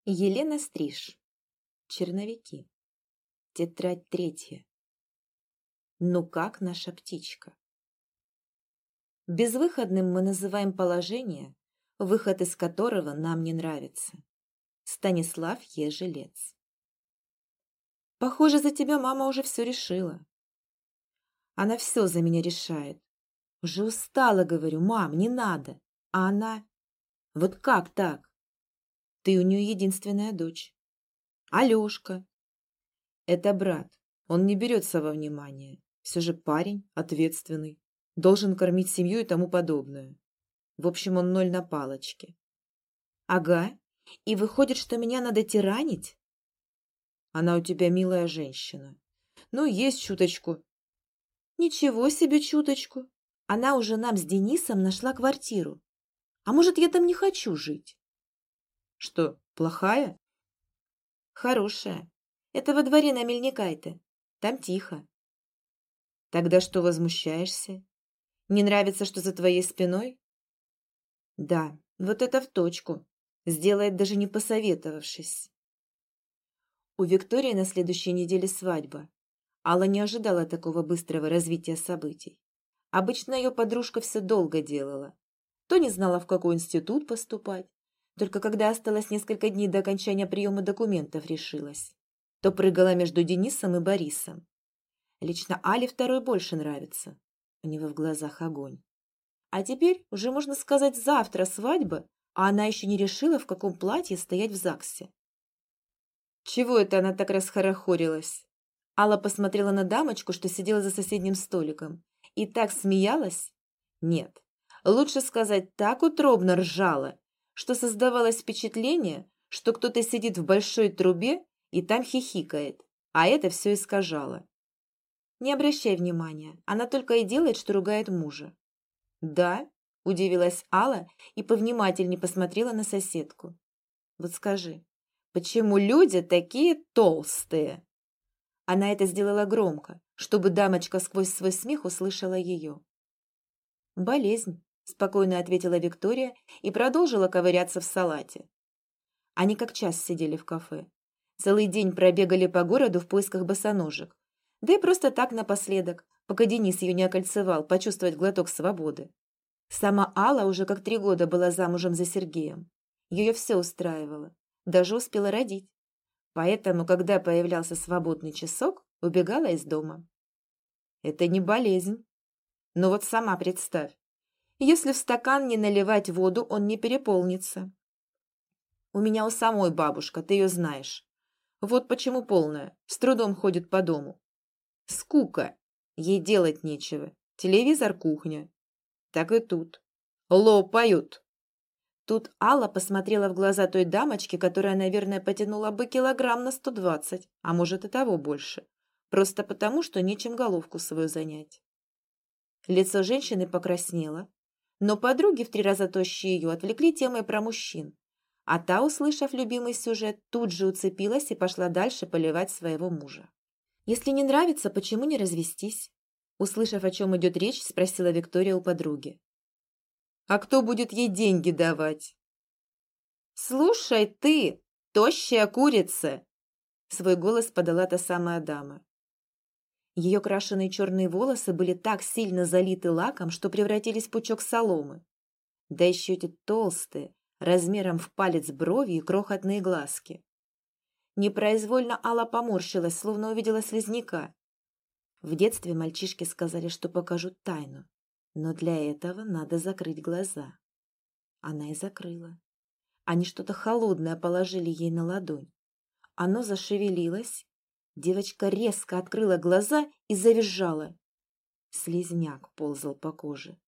Елена Стриж. Черновики. Тетрадь 3. Ну как наша птичка? Безвыходным мы называем положение, выход из которого нам не нравится. Станислав Ежелец. Похоже, за тебя мама уже все решила. Она все за меня решает. Уже устала, говорю, мам, не надо. А она... Вот как так? Ты у нее единственная дочь. Алешка. Это брат. Он не берется во внимание. Все же парень, ответственный. Должен кормить семью и тому подобное. В общем, он ноль на палочке. Ага. И выходит, что меня надо тиранить? Она у тебя милая женщина. Ну, есть чуточку. Ничего себе чуточку. Она уже нам с Денисом нашла квартиру. А может, я там не хочу жить? Что, плохая? Хорошая. Это во дворе на Мельникайте. Там тихо. Тогда что возмущаешься? Не нравится, что за твоей спиной? Да, вот это в точку. Сделает, даже не посоветовавшись. У Виктории на следующей неделе свадьба. Алла не ожидала такого быстрого развития событий. Обычно ее подружка все долго делала. То не знала, в какой институт поступать, только когда осталось несколько дней до окончания приема документов решилась. То прыгала между Денисом и Борисом. Лично Але второй больше нравится. У него в глазах огонь. А теперь уже, можно сказать, завтра свадьба, а она еще не решила, в каком платье стоять в ЗАГСе. Чего это она так расхорохорилась? Алла посмотрела на дамочку, что сидела за соседним столиком, и так смеялась. Нет, лучше сказать, так утробно ржала, что создавалось впечатление, что кто-то сидит в большой трубе и там хихикает, а это все искажало. Не обращай внимания, она только и делает, что ругает мужа. «Да?» – удивилась Алла и повнимательнее посмотрела на соседку. «Вот скажи, почему люди такие толстые?» Она это сделала громко, чтобы дамочка сквозь свой смех услышала ее. «Болезнь», – спокойно ответила Виктория и продолжила ковыряться в салате. Они как час сидели в кафе. Целый день пробегали по городу в поисках босоножек. Да и просто так напоследок, пока Денис ее не окольцевал, почувствовать глоток свободы. Сама Алла уже как 3 года была замужем за Сергеем. Ее все устраивало, даже успела родить. Поэтому, когда появлялся свободный часок, убегала из дома. Это не болезнь. Но вот сама представь, если в стакан не наливать воду, он не переполнится. У меня у самой бабушка, ты ее знаешь. Вот почему полная, с трудом ходит по дому. Скука, ей делать нечего, телевизор, кухня. Так и тут. Лопают. Тут Алла посмотрела в глаза той дамочки, которая, наверное, потянула бы килограмм на 120, а может и того больше. Просто потому, что нечем головку свою занять. Лицо женщины покраснело, но подруги в 3 раза тощие ее отвлекли темой про мужчин. А та, услышав любимый сюжет, тут же уцепилась и пошла дальше поливать своего мужа. «Если не нравится, почему не развестись?» Услышав, о чем идет речь, спросила Виктория у подруги. «А кто будет ей деньги давать?» «Слушай ты, тощая курица!» Свой голос подала та самая дама. Ее крашеные черные волосы были так сильно залиты лаком, что превратились в пучок соломы. Да еще эти толстые, размером в палец брови и крохотные глазки. Непроизвольно Алла поморщилась, словно увидела слизняка. В детстве мальчишки сказали, что покажут тайну, но для этого надо закрыть глаза. Она и закрыла. Они что-то холодное положили ей на ладонь. Оно зашевелилось. Девочка резко открыла глаза и завизжала. Слизняк ползал по коже.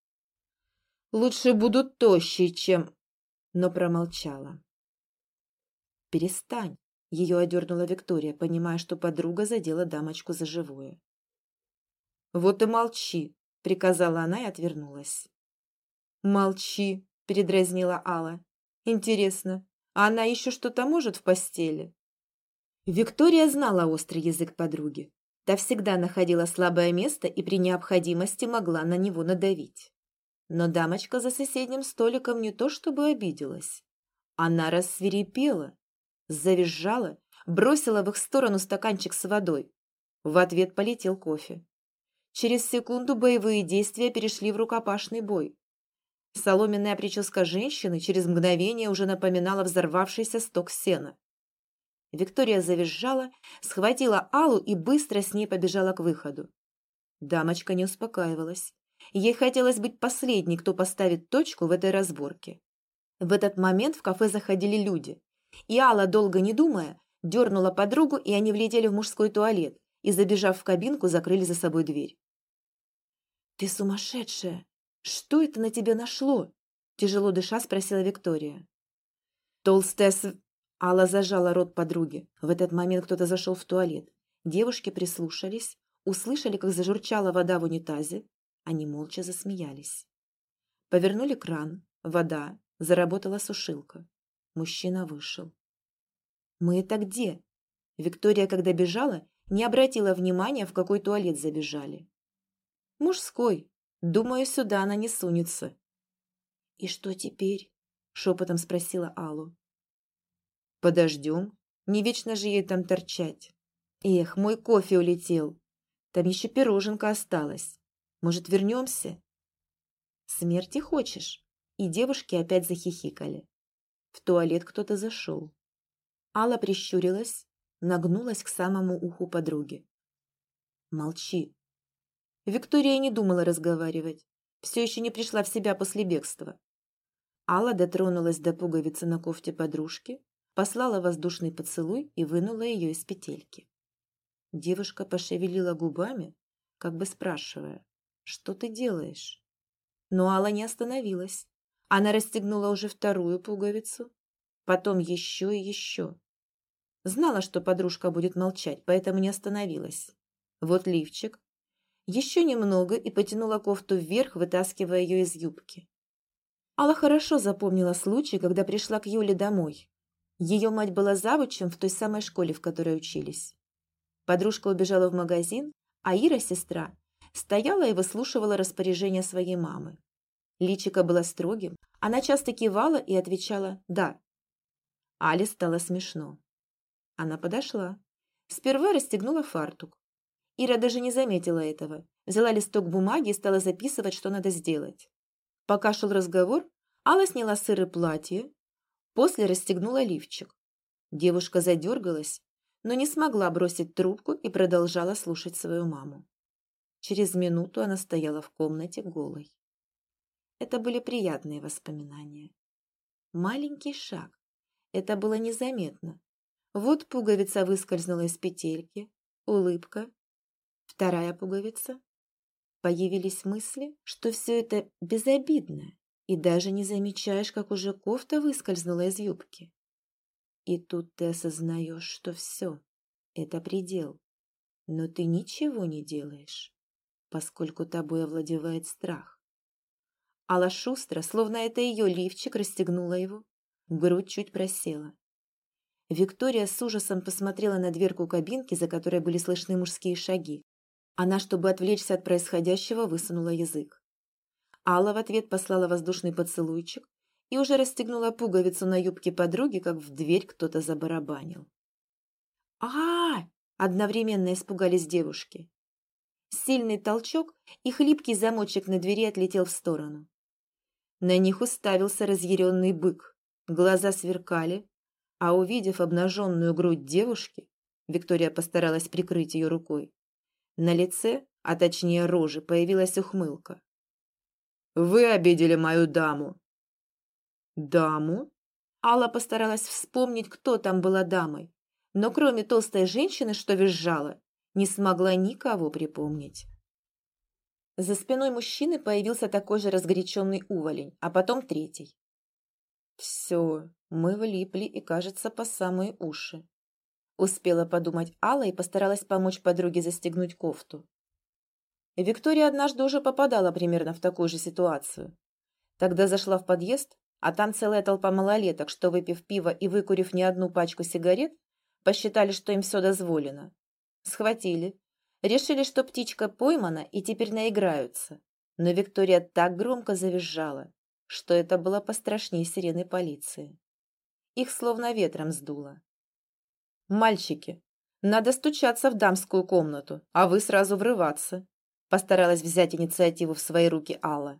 «Лучше буду тощей, чем...» Но промолчала. «Перестань!» — ее одернула Виктория, понимая, что подруга задела дамочку за живое. «Вот и молчи!» — приказала она и отвернулась. «Молчи!» — передразнила Алла. «Интересно, а она еще что-то может в постели?» Виктория знала острый язык подруги. Та всегда находила слабое место и при необходимости могла на него надавить. Но дамочка за соседним столиком не то чтобы обиделась. Она рассвирепела, завизжала, бросила в их сторону стаканчик с водой. В ответ полетел кофе. Через секунду боевые действия перешли в рукопашный бой. Соломенная прическа женщины через мгновение уже напоминала взорвавшийся сток сена. Виктория завизжала, схватила Аллу и быстро с ней побежала к выходу. Дамочка не успокаивалась. Ей хотелось быть последней, кто поставит точку в этой разборке. В этот момент в кафе заходили люди. И Алла, долго не думая, дернула подругу, и они влетели в мужской туалет и, забежав в кабинку, закрыли за собой дверь. «Ты сумасшедшая! Что это на тебя нашло?» Тяжело дыша спросила Виктория. «Толстая Алла зажала рот подруги. В этот момент кто-то зашел в туалет. Девушки прислушались, услышали, как зажурчала вода в унитазе. Они молча засмеялись. Повернули кран. Вода. Заработала сушилка. Мужчина вышел. «Мы это где?» Виктория, когда бежала, не обратила внимания, в какой туалет забежали. «Мужской. Думаю, сюда она не сунется». «И что теперь?» — шепотом спросила Аллу. «Подождем. Не вечно же ей там торчать. Эх, мой кофе улетел. Там еще пироженка осталась. Может, вернемся?» «Смерти хочешь?» И девушки опять захихикали. В туалет кто-то зашел. Алла прищурилась, нагнулась к самому уху подруги. «Молчи». Виктория не думала разговаривать. Все еще не пришла в себя после бегства. Алла дотронулась до пуговицы на кофте подружки, послала воздушный поцелуй и вынула ее из петельки. Девушка пошевелила губами, как бы спрашивая, «Что ты делаешь?» Но Алла не остановилась. Она расстегнула уже вторую пуговицу, потом еще и еще. Знала, что подружка будет молчать, поэтому не остановилась. Вот лифчик. Еще немного и потянула кофту вверх, вытаскивая ее из юбки. Алла хорошо запомнила случай, когда пришла к Юле домой. Ее мать была завучем в той самой школе, в которой учились. Подружка убежала в магазин, а Ира, сестра, стояла и выслушивала распоряжения своей мамы. Личико было строгим, она часто кивала и отвечала «да». Але стало смешно. Она подошла. Сперва расстегнула фартук. Ира даже не заметила этого. Взяла листок бумаги и стала записывать, что надо сделать. Пока шел разговор, Алла сняла с Иры платье, после расстегнула лифчик. Девушка задергалась, но не смогла бросить трубку и продолжала слушать свою маму. Через минуту она стояла в комнате голой. Это были приятные воспоминания. Маленький шаг. Это было незаметно. Вот пуговица выскользнула из петельки, улыбка. Вторая пуговица. Появились мысли, что все это безобидно, и даже не замечаешь, как уже кофта выскользнула из юбки. И тут ты осознаешь, что все, это предел. Но ты ничего не делаешь, поскольку тобой овладевает страх. Алла шустро, словно это ее лифчик, расстегнула его, грудь чуть просела. Виктория с ужасом посмотрела на дверку кабинки, за которой были слышны мужские шаги. Она, чтобы отвлечься от происходящего, высунула язык. Алла в ответ послала воздушный поцелуйчик и уже расстегнула пуговицу на юбке подруги, как в дверь кто-то забарабанил. а одновременно испугались девушки. Сильный толчок, и хлипкий замочек на двери отлетел в сторону. На них уставился разъяренный бык. Глаза сверкали, а увидев обнаженную грудь девушки, Виктория постаралась прикрыть ее рукой, на лице, а точнее роже, появилась ухмылка. «Вы обидели мою даму!» «Даму?» Алла постаралась вспомнить, кто там была дамой, но кроме толстой женщины, что визжала, не смогла никого припомнить. За спиной мужчины появился такой же разгоряченный уволень, а потом третий. «Все, мы влипли и, кажется, по самые уши», — успела подумать Алла и постаралась помочь подруге застегнуть кофту. Виктория однажды уже попадала примерно в такую же ситуацию. Тогда зашла в подъезд, а там целая толпа малолеток, что, выпив пиво и выкурив не одну пачку сигарет, посчитали, что им все дозволено. Схватили. Решили, что птичка поймана и теперь наиграются. Но Виктория так громко завизжала, что это было пострашнее сирены полиции. Их словно ветром сдуло. «Мальчики, надо стучаться в дамскую комнату, а вы сразу врываться», постаралась взять инициативу в свои руки Алла.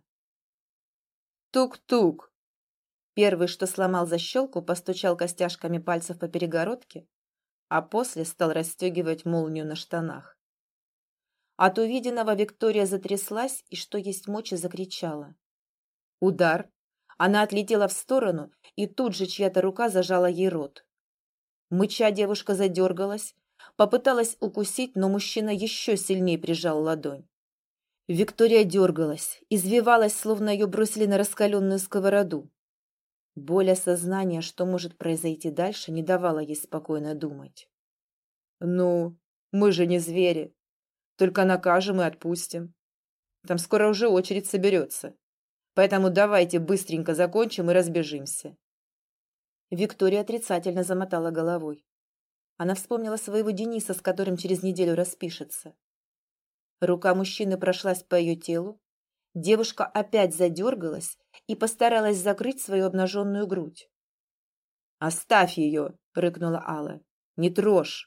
«Тук-тук!» Первый, что сломал защелку, постучал костяшками пальцев по перегородке, а после стал расстегивать молнию на штанах. От увиденного Виктория затряслась и, что есть мочи, закричала. Удар. Она отлетела в сторону, и тут же чья-то рука зажала ей рот. Мыча девушка задергалась, попыталась укусить, но мужчина еще сильнее прижал ладонь. Виктория дергалась, извивалась, словно ее бросили на раскаленную сковороду. Боль осознания, что может произойти дальше, не давала ей спокойно думать. «Ну, мы же не звери. Только накажем и отпустим. Там скоро уже очередь соберется. Поэтому давайте быстренько закончим и разбежимся». Виктория отрицательно замотала головой. Она вспомнила своего Дениса, с которым через неделю распишется. Рука мужчины прошлась по ее телу. Девушка опять задергалась и постаралась закрыть свою обнаженную грудь. «Оставь ее!» — рыкнула Алла. «Не трожь!»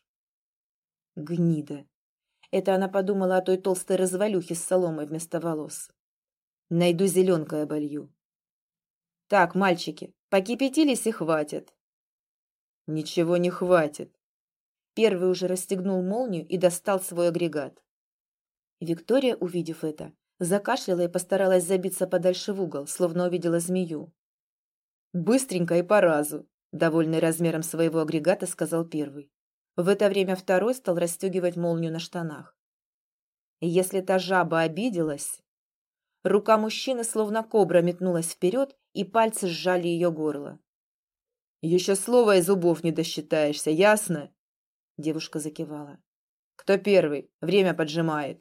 Гнида! Это она подумала о той толстой развалюхе с соломой вместо волос. Найду зеленкой оболью. «Так, мальчики, покипятились и хватит». «Ничего не хватит». Первый уже расстегнул молнию и достал свой агрегат. Виктория, увидев это, закашляла и постаралась забиться подальше в угол, словно увидела змею. «Быстренько и по разу», — довольный размером своего агрегата, сказал первый. В это время второй стал расстегивать молнию на штанах. Если та жаба обиделась... Рука мужчины, словно кобра, метнулась вперед, и пальцы сжали ее горло. «Еще слова из зубов не досчитаешься, ясно?» Девушка закивала. «Кто первый? Время поджимает».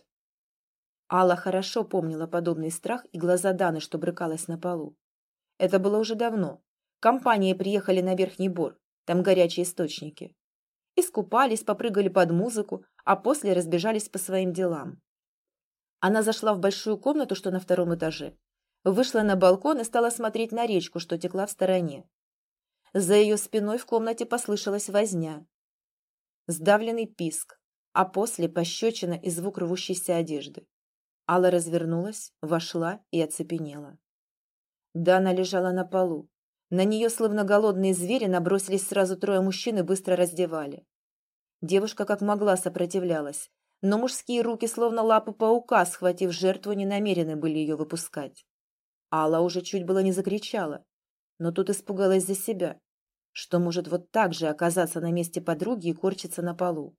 Алла хорошо помнила подобный страх и глаза Даны, что брыкалась на полу. Это было уже давно. Компании приехали на Верхний Бор, там горячие источники. Искупались, попрыгали под музыку, а после разбежались по своим делам. Она зашла в большую комнату, что на втором этаже, вышла на балкон и стала смотреть на речку, что текла в стороне. За ее спиной в комнате послышалась возня. Сдавленный писк, а после пощечина и звук рвущейся одежды. Алла развернулась, вошла и оцепенела. Дана лежала на полу. На нее, словно голодные звери, набросились сразу трое мужчин и быстро раздевали. Девушка как могла сопротивлялась, но мужские руки, словно лапы паука, схватив жертву, не намерены были ее выпускать. Алла уже чуть было не закричала, но тут испугалась за себя, что может вот так же оказаться на месте подруги и корчиться на полу.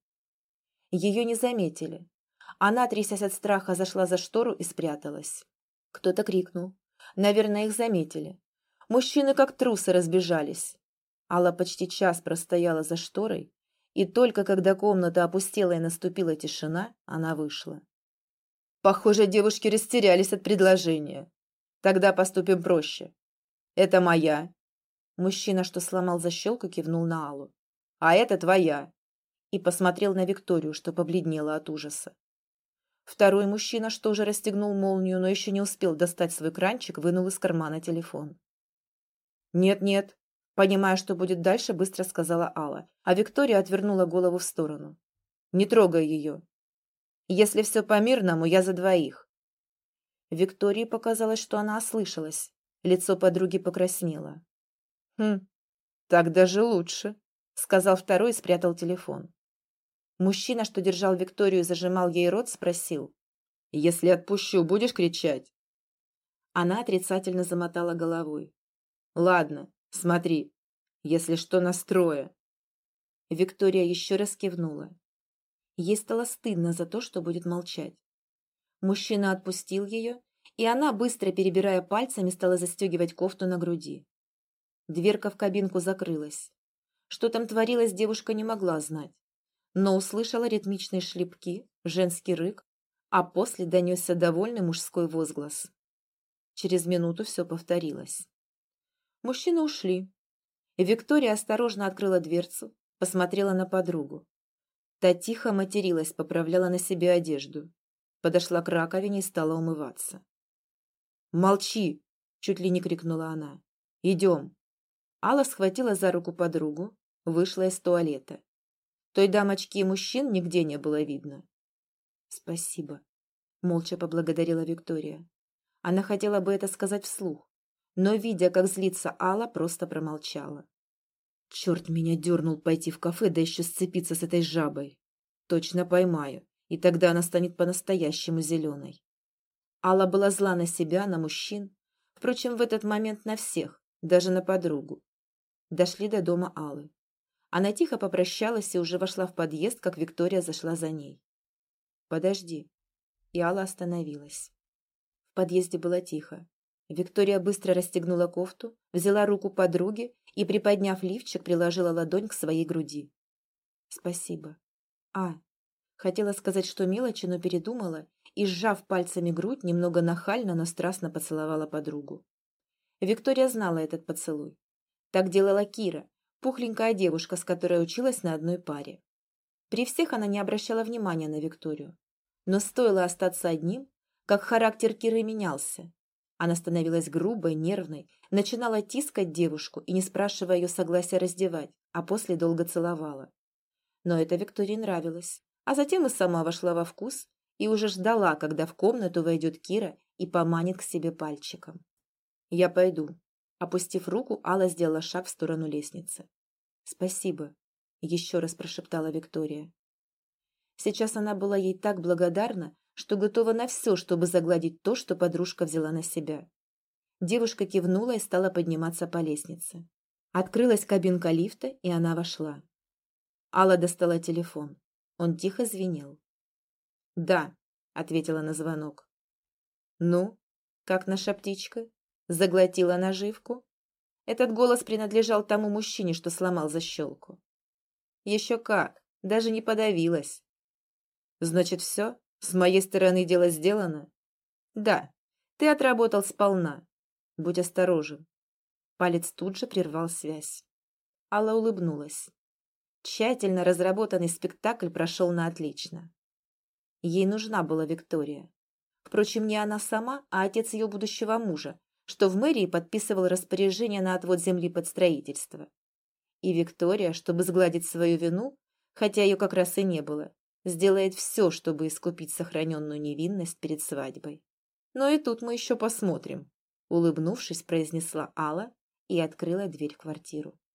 Ее не заметили. Она, трясясь от страха, зашла за штору и спряталась. Кто-то крикнул. Наверное, их заметили. Мужчины как трусы разбежались. Алла почти час простояла за шторой, и только когда комната опустела и наступила тишина, она вышла. Похоже, девушки растерялись от предложения. Тогда поступим проще. Это моя. Мужчина, что сломал защелку, кивнул на Аллу. А это твоя. И посмотрел на Викторию, что побледнела от ужаса. Второй мужчина, что уже расстегнул молнию, но еще не успел достать свой кранчик, вынул из кармана телефон. «Нет-нет», понимая, что будет дальше, быстро сказала Алла, а Виктория отвернула голову в сторону. «Не трогай ее. Если все по-мирному, я за двоих». Виктории показалось, что она ослышалась. Лицо подруги покраснело. Так даже лучше», — сказал второй и спрятал телефон. Мужчина, что держал Викторию и зажимал ей рот, спросил. «Если отпущу, будешь кричать?» Она отрицательно замотала головой. «Ладно, смотри, если что, настрое». Виктория еще раз кивнула. Ей стало стыдно за то, что будет молчать. Мужчина отпустил ее, и она, быстро перебирая пальцами, стала застегивать кофту на груди. Дверка в кабинку закрылась. Что там творилось, девушка не могла знать, но услышала ритмичные шлепки, женский рык, а после донесся довольный мужской возглас. Через минуту все повторилось. Мужчины ушли. Виктория осторожно открыла дверцу, посмотрела на подругу. Та тихо материлась, поправляла на себе одежду. Подошла к раковине и стала умываться. «Молчи!» — чуть ли не крикнула она. «Идем!» Алла схватила за руку подругу, вышла из туалета. Той дамочки и мужчин нигде не было видно. Спасибо, молча поблагодарила Виктория. Она хотела бы это сказать вслух, но, видя, как злится Алла, просто промолчала. Черт меня дернул пойти в кафе, да еще сцепиться с этой жабой. Точно поймаю, и тогда она станет по-настоящему зеленой. Алла была зла на себя, на мужчин, впрочем, в этот момент на всех, даже на подругу. Дошли до дома Аллы. Она тихо попрощалась и уже вошла в подъезд, как Виктория зашла за ней. «Подожди». И Алла остановилась. В подъезде было тихо. Виктория быстро расстегнула кофту, взяла руку подруги и, приподняв лифчик, приложила ладонь к своей груди. «Спасибо». Хотела сказать, что мелочи, но передумала и, сжав пальцами грудь, немного нахально, но страстно поцеловала подругу. Виктория знала этот поцелуй. Так делала Кира, пухленькая девушка, с которой училась на одной паре. При всех она не обращала внимания на Викторию. Но стоило остаться одним, как характер Киры менялся. Она становилась грубой, нервной, начинала тискать девушку и, не спрашивая ее согласия, раздевать, а после долго целовала. Но это Виктории нравилось. А затем и сама вошла во вкус и уже ждала, когда в комнату войдет Кира и поманит к себе пальчиком. «Я пойду». Опустив руку, Алла сделала шаг в сторону лестницы. «Спасибо», — еще раз прошептала Виктория. Сейчас она была ей так благодарна, что готова на все, чтобы загладить то, что подружка взяла на себя. Девушка кивнула и стала подниматься по лестнице. Открылась кабинка лифта, и она вошла. Алла достала телефон. Он тихо звенел. «Да», — ответила на звонок. «Ну, как наша птичка? Заглотила наживку?» Этот голос принадлежал тому мужчине, что сломал защелку. «Еще как, даже не подавилась». «Значит, все? С моей стороны дело сделано?» «Да, ты отработал сполна. Будь осторожен». Палец тут же прервал связь. Алла улыбнулась. Тщательно разработанный спектакль прошел на отлично. Ей нужна была Виктория. Впрочем, не она сама, а отец ее будущего мужа, что в мэрии подписывал распоряжение на отвод земли под строительство. И Виктория, чтобы сгладить свою вину, хотя ее как раз и не было, сделает все, чтобы искупить сохраненную невинность перед свадьбой. Но и тут мы еще посмотрим, улыбнувшись, произнесла Алла и открыла дверь в квартиру.